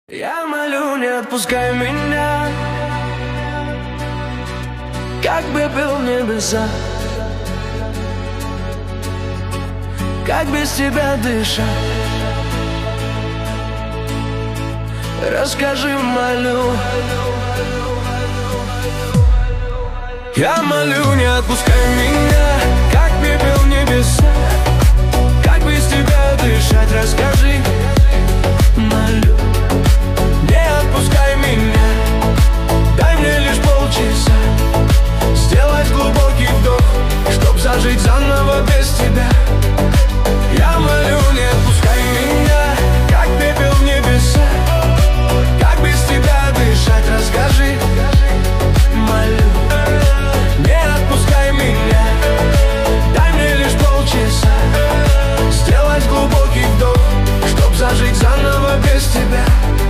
Я молю, не отпускай меня, как бы был в небеса, как без тебя дышать. Расскажи, молю. Я молю, не отпускай меня, как пепел в небеса, как без тебя дышать. Расскажи, молю. Не отпускай меня, дай мне лишь полчаса сделать глубокий вдох, чтоб зажить заново без тебя. Я молю, не отпускай меня, как пепел в небеса, как без тебя дышать. Расскажи, молю. Не отпускай меня, дай мне лишь полчаса сделать глубокий вдох, чтоб зажить заново без тебя.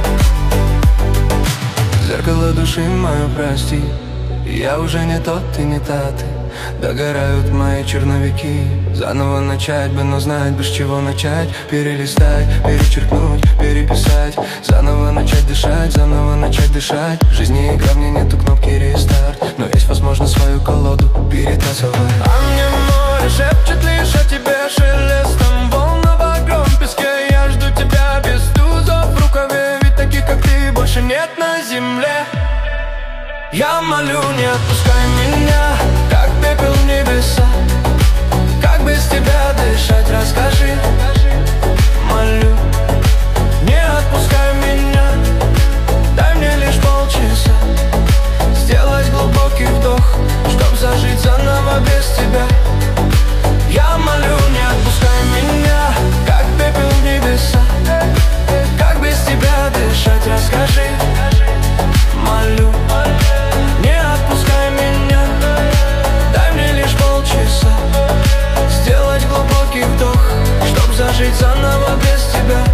Зеркало души мою прости, я уже не тот и не та ты. Догорают мои черновики, заново начать бы, но знать бы, с чего начать. Перелистать, перечеркнуть, переписать, заново начать дышать, заново начать дышать. В жизни игра, мне нету кнопки рестарт, но есть возможность свою колоду перетасовать. А мне море шепчет лишь о тебе шелестом волн на багром песке. Я жду тебя без тузов в рукаве, ведь таких, как ты, больше нет на земле. Я молю, не отпускай меня, как пепел в небеса, как без тебя дышать. Расскажи, молю. Не отпускай меня, дай мне лишь полчаса сделать глубокий вдох, чтоб зажить заново без тебя. Я молю, не отпускай меня, как пепел в небеса, как без тебя дышать. Расскажи, молю. Не отпускай меня, дай мне лишь полчаса сделать глубокий вдох, чтоб зажить заново без тебя.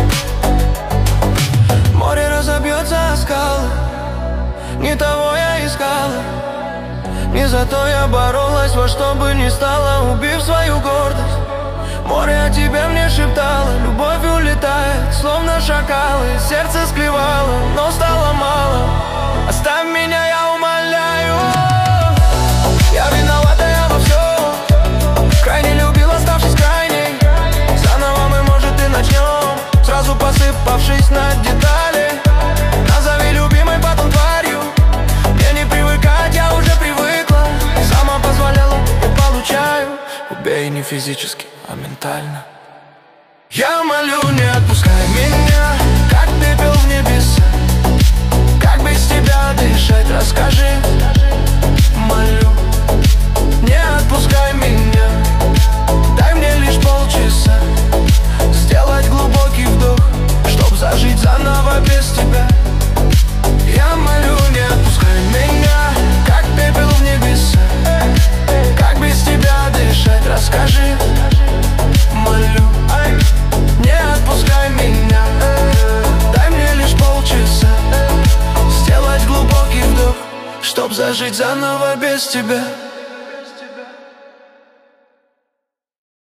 Море разобьется о скалы, не того я искала, не за то я боролась, во что бы ни стало, убив свою гордость. Море о тебе мне шептало, любовь улетает, словно шакалы. Сердце склевало, но стало мало. Оставь меня, я умоляю. Я виновата, я во всем, крайне любил, оставшись крайней. Заново мы, может, и начнем, сразу посыпавшись на детали. Назови любимой, потом тварью. Мне не привыкать, я уже привыкла. Сама позволяла, и получаю. Убей не физически, а ментально. Я молю, не отпускай меня, как пепел в небеса, как без тебя дышать. Расскажи, молю. Не отпускай меня, дай мне лишь полчаса сделать глубокий вдох, чтоб зажить заново без тебя. Я молю, не отпускай меня, как пепел в небеса, как без тебя дышать. Расскажи, молю. Не отпускай меня, дай мне лишь полчаса сделать глубокий вдох, чтоб зажить заново без тебя.